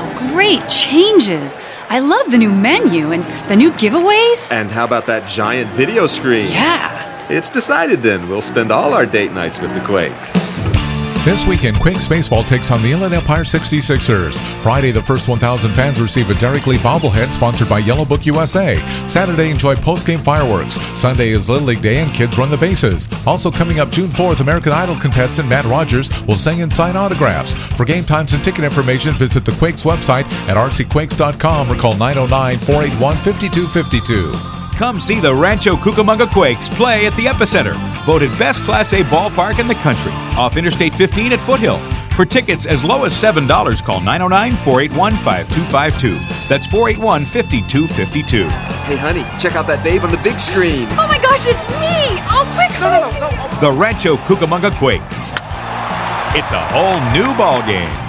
Wow, great changes. I love the new menu and the new giveaways. And how about that giant video screen? Yeah. It's decided then. We'll spend all our date nights with the Quakes. This weekend, Quakes baseball takes on the Inland Empire 66ers. Friday, the first 1,000 fans receive a Derek Lee bobblehead sponsored by Yellow Book USA. Saturday, enjoy post-game fireworks. Sunday is Little League Day and kids run the bases. Also coming up June 4th, American Idol contestant Matt Rogers will sing and sign autographs. For game times and ticket information, visit the Quakes website at rcquakes.com or call 909-481-5252. Come see the Rancho Cucamonga Quakes play at the Epicenter, voted best Class A ballpark in the country, off Interstate 15 at Foothill. For tickets as low as $7, call 909-481-5252. That's 481-5252. Hey, honey, check out that babe on the big screen. Oh my gosh, it's me! Oh, quick! No. The Rancho Cucamonga Quakes. It's a whole new ball game.